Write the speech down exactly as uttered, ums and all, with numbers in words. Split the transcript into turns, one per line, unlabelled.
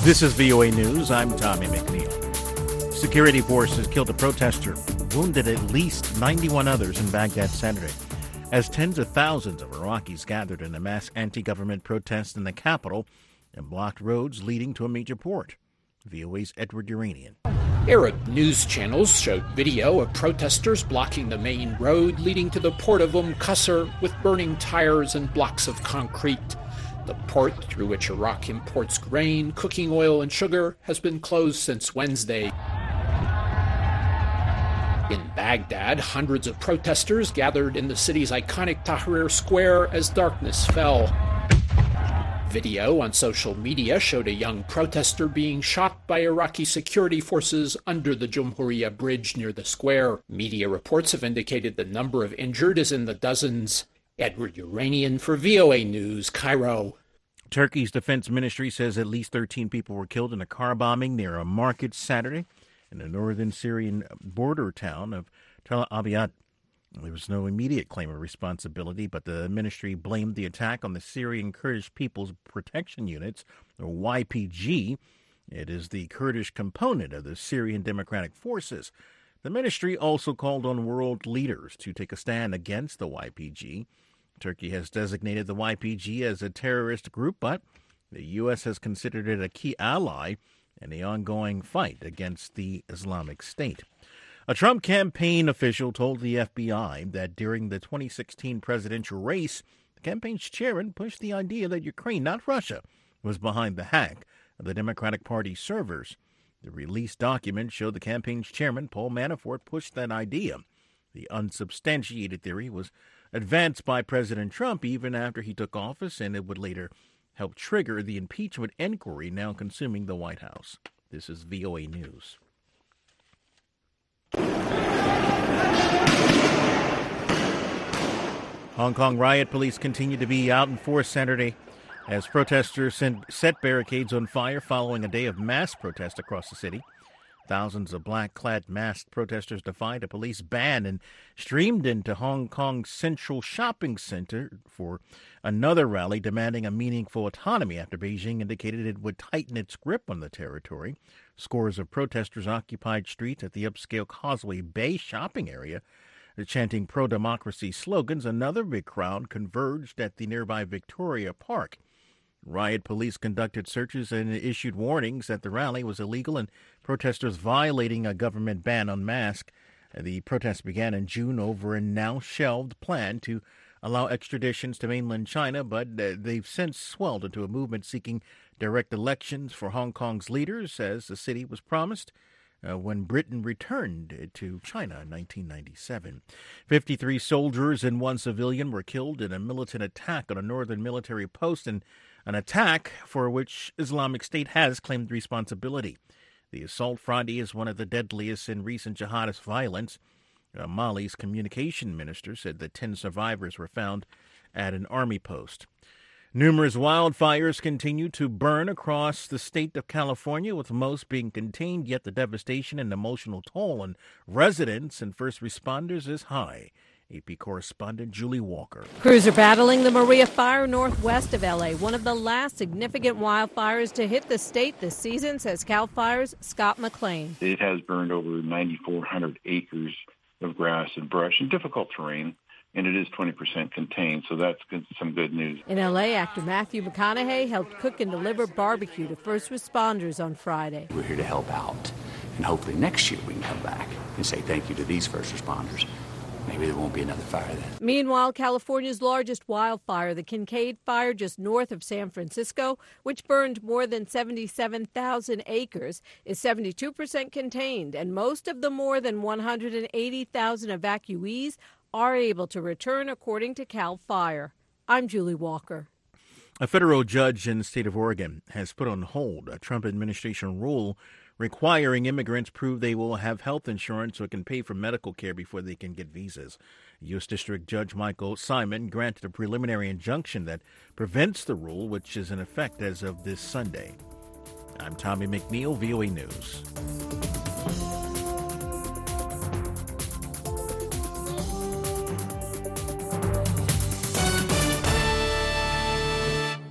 This is V O A News. I'm Tommy McNeil. Security forces killed a protester, wounded at least ninety-one others in Baghdad Saturday, as tens of thousands of Iraqis gathered in a mass anti-government protest in the capital and blocked roads leading to a major port. V O A's Edward Uranian.
Arab news channels showed video of protesters blocking the main road leading to the port of Umm Qasr with burning tires and blocks of concrete. The port, through which Iraq imports grain, cooking oil, and sugar, has been closed since Wednesday. In Baghdad, hundreds of protesters gathered in the city's iconic Tahrir Square as darkness fell. Video on social media showed a young protester being shot by Iraqi security forces under the Jumhuriya Bridge near the square. Media reports have indicated the number of injured is in the dozens. Edward Uranian for V O A News, Cairo.
Turkey's defense ministry says at least thirteen people were killed in a car bombing near a market Saturday in the northern Syrian border town of Tel Abyad. There was no immediate claim of responsibility, but the ministry blamed the attack on the Syrian Kurdish People's Protection Units, or Y P G. It is the Kurdish component of the Syrian Democratic Forces. The ministry also called on world leaders to take a stand against the Y P G. Turkey has designated the Y P G as a terrorist group, but the U S has considered it a key ally in the ongoing fight against the Islamic State. A Trump campaign official told the F B I that during the twenty sixteen presidential race, the campaign's chairman pushed the idea that Ukraine, not Russia, was behind the hack of the Democratic Party servers. The released document showed the campaign's chairman, Paul Manafort, pushed that idea. The unsubstantiated theory was advanced by President Trump even after he took office, and it would later help trigger the impeachment inquiry now consuming the White House. This is V O A News. Hong Kong riot police continue to be out in force Saturday as protesters set barricades on fire following a day of mass protest across the city. Thousands of black-clad masked protesters defied a police ban and streamed into Hong Kong's Central Shopping Center for another rally demanding a meaningful autonomy after Beijing indicated it would tighten its grip on the territory. Scores of protesters occupied streets at the upscale Causeway Bay shopping area, chanting pro-democracy slogans. Another big crowd converged at the nearby Victoria Park. Riot police conducted searches and issued warnings that the rally was illegal and protesters violating a government ban on masks. The protest began in June over a now-shelved plan to allow extraditions to mainland China, but they've since swelled into a movement seeking direct elections for Hong Kong's leaders, as the city was promised uh, when Britain returned to China in nineteen ninety-seven. fifty-three soldiers and one civilian were killed in a militant attack on a northern military post, and an attack for which Islamic State has claimed responsibility. The assault Friday is one of the deadliest in recent jihadist violence. Uh, Mali's communication minister said that ten survivors were found at an army post. Numerous wildfires continue to burn across the state of California, with most being contained, yet the devastation and emotional toll on residents and first responders is high. A P correspondent Julie Walker.
Crews are battling the Maria fire northwest of L A, one of the last significant wildfires to hit the state this season, says CAL FIRE's Scott McLean.
It has burned over nine thousand four hundred acres of grass and brush and difficult terrain, and it is twenty percent contained, so that's good, some good news.
In L A, actor Matthew McConaughey helped cook and deliver barbecue to first responders on Friday.
We're here to help out, and hopefully next year we can come back and say thank you to these first responders. Maybe there won't be another fire then.
Meanwhile, California's largest wildfire, the Kincaid Fire just north of San Francisco, which burned more than seventy-seven thousand acres, is seventy-two percent contained, and most of the more than one hundred eighty thousand evacuees are able to return, according to CAL FIRE. I'm Julie Walker.
A federal judge in the state of Oregon has put on hold a Trump administration rule requiring immigrants prove they will have health insurance or can pay for medical care before they can get visas. U S. District Judge Michael Simon granted a preliminary injunction that prevents the rule, which is in effect as of this Sunday. I'm Tommy McNeil, V O A News.